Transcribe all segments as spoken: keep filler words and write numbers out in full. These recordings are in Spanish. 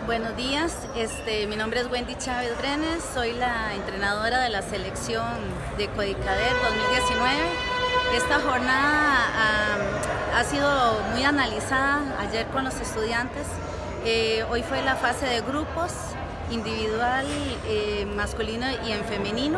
Buenos días, este, mi nombre es Wendy Chávez Brenes, soy la entrenadora de la selección de Codicader dos mil diecinueve. Esta jornada um, ha sido muy analizada ayer con los estudiantes. Eh, hoy fue la fase de grupos, individual, eh, masculino y en femenino.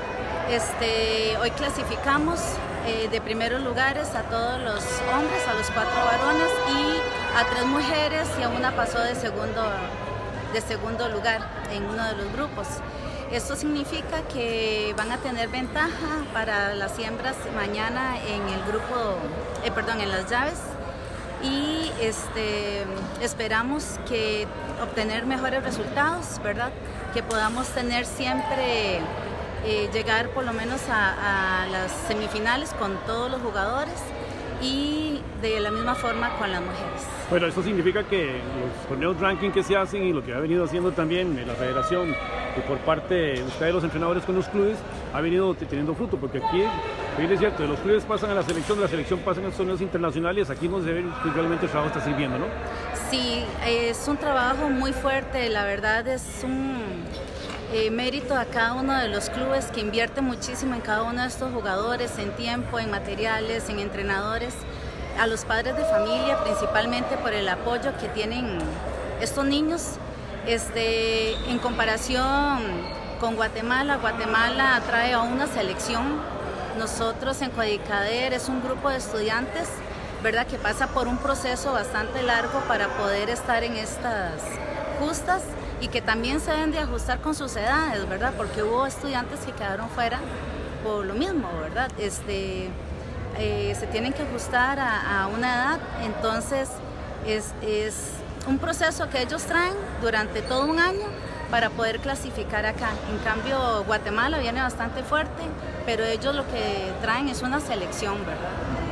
Este, hoy clasificamos eh, de primeros lugares a todos los hombres, a los cuatro varones y a tres mujeres, y a una pasó de segundo, de segundo lugar en uno de los grupos. Esto significa que van a tener ventaja para las hembras mañana en el grupo, eh, perdón, en las llaves, y este, esperamos que obtener mejores resultados, ¿verdad? Que podamos tener siempre Eh, llegar por lo menos a, a las semifinales con todos los jugadores y de la misma forma con las mujeres. Bueno, esto significa que los torneos ranking que se hacen y lo que ha venido haciendo también la federación y por parte de ustedes los entrenadores con los clubes ha venido teniendo fruto, porque aquí, bien es cierto, los clubes pasan a la selección, de la selección pasan a los torneos internacionales, aquí no se ve que realmente el trabajo está sirviendo, ¿no? Sí, es un trabajo muy fuerte, la verdad es un Eh, mérito a cada uno de los clubes que invierte muchísimo en cada uno de estos jugadores, en tiempo, en materiales, en entrenadores, a los padres de familia principalmente por el apoyo que tienen estos niños. Este, en comparación con Guatemala, Guatemala trae a una selección. Nosotros en Codicader es un grupo de estudiantes, ¿verdad?, que pasa por un proceso bastante largo para poder estar en estas justas, y que también se deben de ajustar con sus edades, ¿verdad? Porque hubo estudiantes que quedaron fuera por lo mismo, ¿verdad? Este, eh, se tienen que ajustar a, a una edad, entonces es, es un proceso que ellos traen durante todo un año para poder clasificar acá. En cambio, Guatemala viene bastante fuerte, pero ellos lo que traen es una selección, ¿verdad?